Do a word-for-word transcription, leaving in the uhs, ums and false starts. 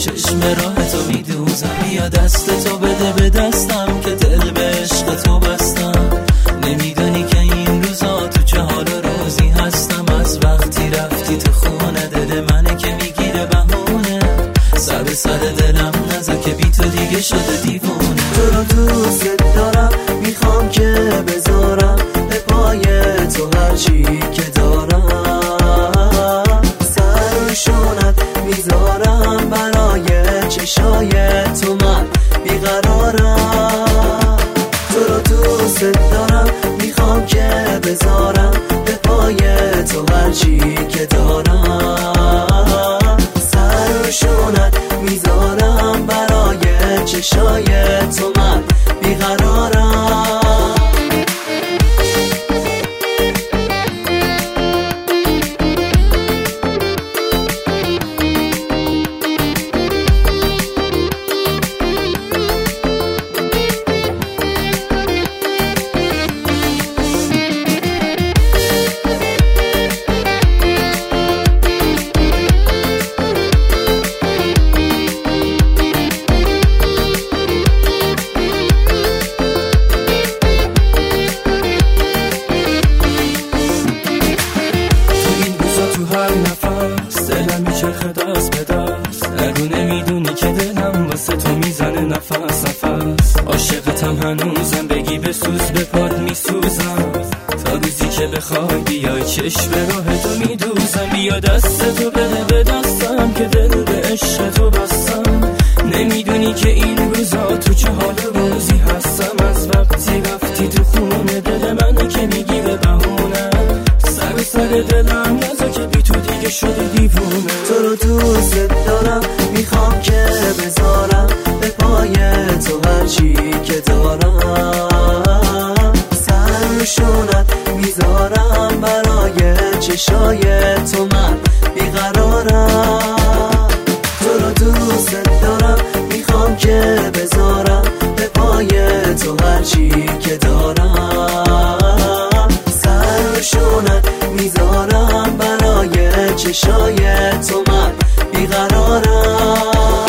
چشم راه تو میدوزم. بیا دست تو بده به دستم که دل به عشق تو بستم. نمیدونی که این روزا تو چه حال و روزی هستم. از وقتی رفتی تو خونه دل منه که میگیره بهونه. سر به سر دلم نزا که بی تو دیگه شده دیوونه. تو رو دوست دارم میخوام که بذارم به پای تو هرچی که دارم. سر روشونت میذارم برای چشای تو من بیقرارم. تو رو دوست دارم میخوام که بذارم به پای تو هرچی که دارم. سر روشونت میذارم برای چشای تو من بیقرارم. دلم میچرخه دست به دست. نگو نمیدونی که دلم واسه تو میزنه نفس نفس. عاشقتم هنوزم بگی بسوز به پاد میسوزم. تا روزی که بخوای بیای چشم راه تو میدوزم. بیا دست تو بده به دستم که دل به عشق تو بستم. نمیدونی که این روزا تو چه حال روزی هستم. از وقتی رفتی تو خونه دل منو که میگیره بهونه. سر سر دلم نزا که بی تو دیگه شده دیوونه. تو رو دوست دارم میخوام که بذارم به پای تو هرچی که دارم. سر روشونت میذارم برای چشای تو من بیقرارم. تو رو دوست دارم میخوام که بذارم به پای تو هرچی که دارم. سر روشونت میذارم برای چشای تو من بیقرارم.